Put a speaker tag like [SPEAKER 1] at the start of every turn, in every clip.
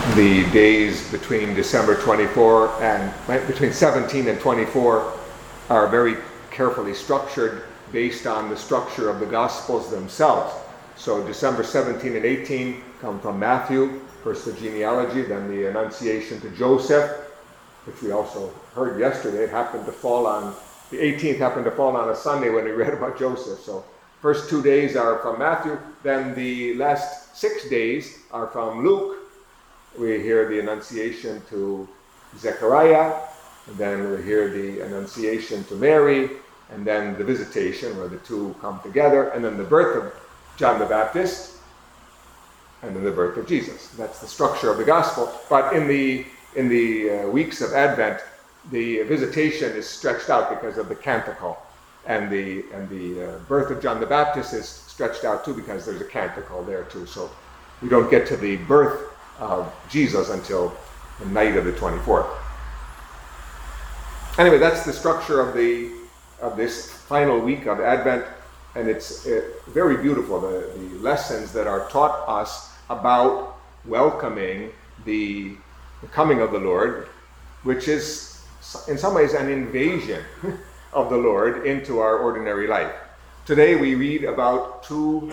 [SPEAKER 1] the days between December 24 and between 17 and 24 are very carefully structured based on the structure of the Gospels themselves. So December 17 and 18 come from Matthew, first the genealogy, then the Annunciation to Joseph, which we also heard yesterday. It happened to fall on, the 18th happened to fall on a Sunday when we read about Joseph. So first 2 days are from Matthew, then the last 6 days are from Luke. We hear the Annunciation to Zechariah, and then we hear the Annunciation to Mary, and then the Visitation, where the two come together, and then the birth of John the Baptist, and then the birth of Jesus. That's the structure of the Gospel. But in the weeks of Advent, the Visitation is stretched out because of the Canticle, and the birth of John the Baptist is stretched out too because there's a Canticle there too. So we don't get to the birth of Jesus until the night of the 24th. Anyway, that's the structure of this final week of Advent, and it's very beautiful, the lessons that are taught us about welcoming the coming of the Lord, which is in some ways an invasion of the Lord into our ordinary life. Today we read about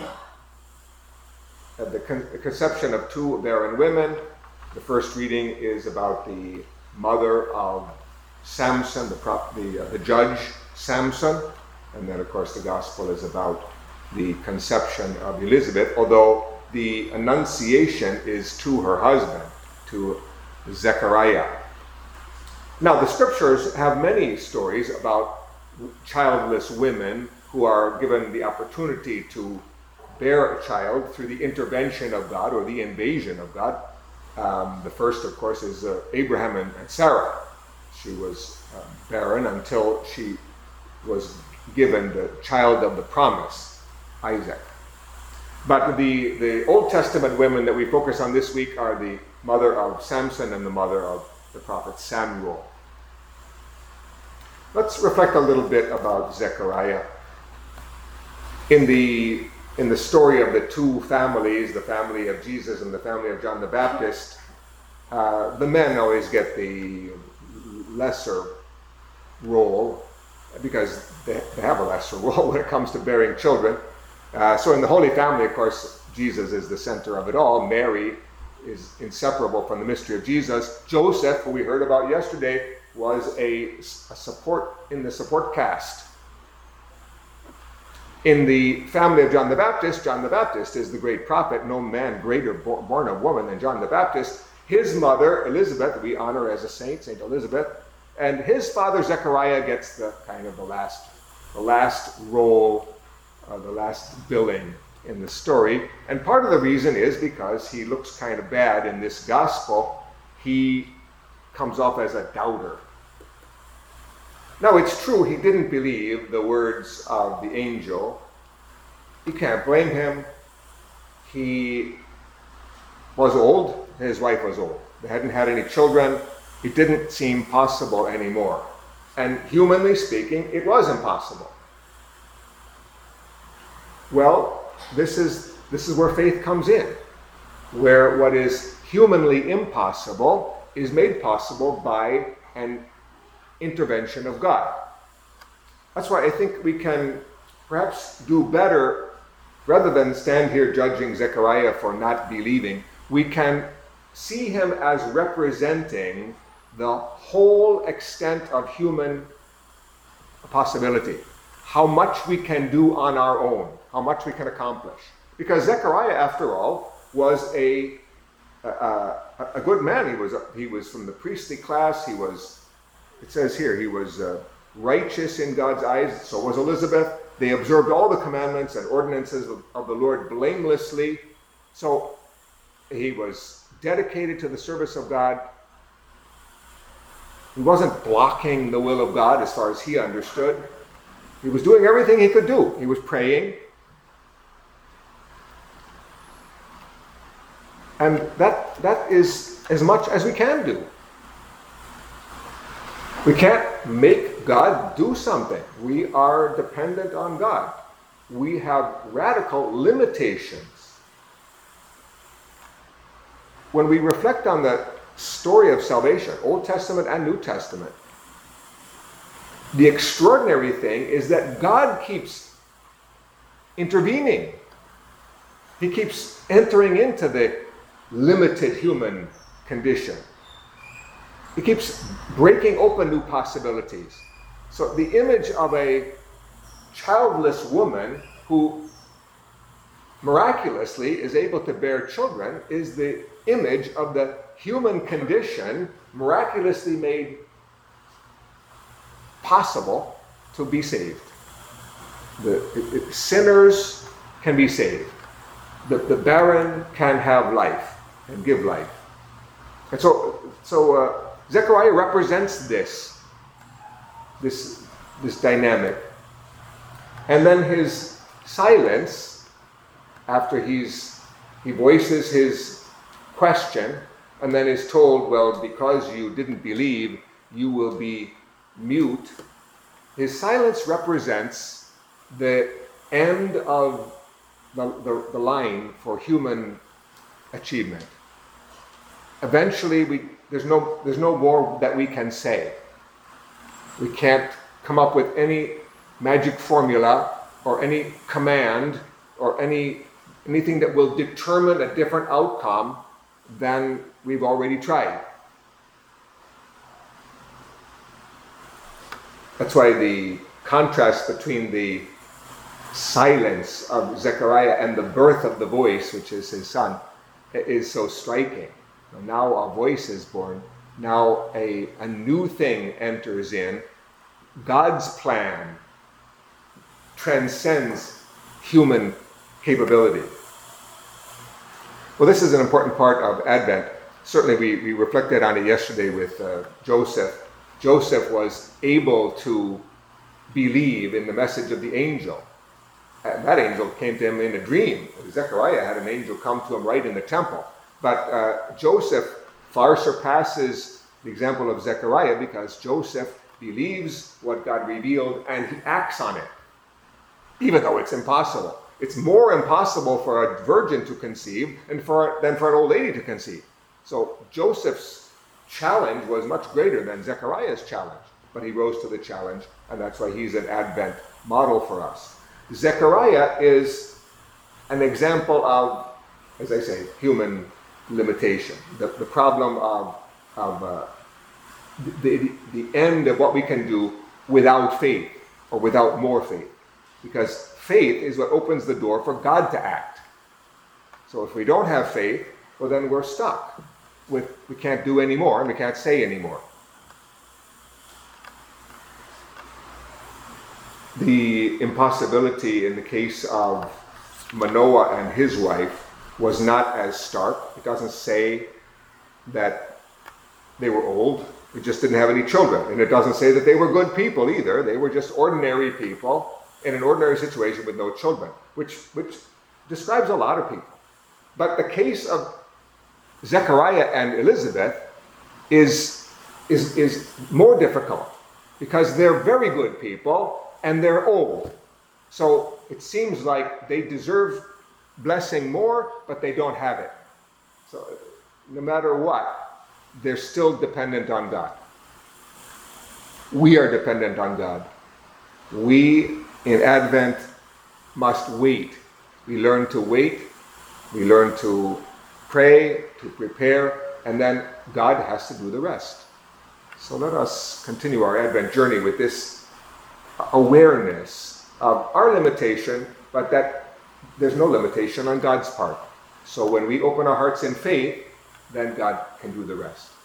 [SPEAKER 1] the conception of two barren women. The first reading is about the mother of Samson, the judge Samson, and then of course the gospel is about the conception of Elizabeth, although the Annunciation is to her husband, to Zechariah. Now the scriptures have many stories about childless women who are given the opportunity to bear a child through the intervention of God or the invasion of God. The first, of course, is Abraham and Sarah. She was barren until she was given the child of the promise, Isaac. But the Old Testament women that we focus on this week are the mother of Samson and the mother of the prophet Samuel. Let's reflect a little bit about Zechariah. In the story of the two families, the family of Jesus and the family of John the Baptist, the men always get the lesser role because they have a lesser role when it comes to bearing children. So in the Holy Family, of course, Jesus is the center of it all. Mary is inseparable from the mystery of Jesus. Joseph, who we heard about yesterday, was a support in the support cast. In the family of John the Baptist is the great prophet, no man greater born of woman than John the Baptist. His mother, Elizabeth, we honor as a saint, Saint Elizabeth, and his father, Zechariah, gets the last role, the last billing in the story. And part of the reason is because he looks kind of bad in this gospel. He comes off as a doubter. Now, it's true he didn't believe the words of the angel. You can't blame him. He was old. His wife was old. They hadn't had any children. It didn't seem possible anymore. And humanly speaking, it was impossible. Well, this is where faith comes in, where what is humanly impossible is made possible by an intervention of God. That's why I think we can perhaps do better, rather than stand here judging Zechariah for not believing, we can see him as representing the whole extent of human possibility, how much we can do on our own, how much we can accomplish. Because Zechariah, after all, was a good man. He was from the priestly class. It says here, he was righteous in God's eyes. So was Elizabeth. They observed all the commandments and ordinances of the Lord blamelessly. So he was dedicated to the service of God. He wasn't blocking the will of God as far as he understood. He was doing everything he could do. He was praying. And that is as much as we can do. We can't make God do something. We are dependent on God. We have radical limitations. when we reflect on the story of salvation, Old Testament and New Testament, the extraordinary thing is that God keeps intervening. He keeps entering into the limited human condition. He keeps breaking open new possibilities. So the image of a childless woman who miraculously is able to bear children is the image of the human condition miraculously made possible to be saved. Sinners can be saved. The barren can have life and give life. And so Zechariah represents this dynamic. And then his silence, after he voices his question, and then is told, well, because you didn't believe, you will be mute. His silence represents the end of the line for human achievement. Eventually, there's no more that we can say. We can't come up with any magic formula or any command or anything that will determine a different outcome than we've already tried. That's why the contrast between the silence of Zechariah and the birth of the voice, which is his son, is so striking. Now a voice is born. Now a new thing enters in. God's plan transcends human capability. Well, this is an important part of Advent. Certainly we reflected on it yesterday with Joseph. Joseph was able to believe in the message of the angel. And that angel came to him in a dream. Zechariah had an angel come to him right in the temple. But Joseph far surpasses the example of Zechariah because Joseph believes what God revealed and he acts on it, even though it's impossible. It's more impossible for a virgin to conceive than for an old lady to conceive. So Joseph's challenge was much greater than Zechariah's challenge, but he rose to the challenge, and that's why he's an Advent model for us. Zechariah is an example of, as I say, human limitation. The problem of the end of what we can do without faith or without more faith. Because faith is what opens the door for God to act. So if we don't have faith, well then we're stuck. We can't do any more and we can't say any more. The impossibility in the case of Manoah and his wife was not as stark. It doesn't say that they were old. They just didn't have any children. And it doesn't say that they were good people either. They were just ordinary people in an ordinary situation with no children, which describes a lot of people. But the case of Zechariah and Elizabeth is more difficult because they're very good people and they're old. So it seems like they deserve blessing more, but they don't have it. So no matter what, they're still dependent on God. We are dependent on God. We, in Advent, must wait. We learn to wait. We learn to pray, to prepare, and then God has to do the rest. So let us continue our Advent journey with this awareness of our limitation, but that there's no limitation on God's part. So when we open our hearts in faith, then God can do the rest.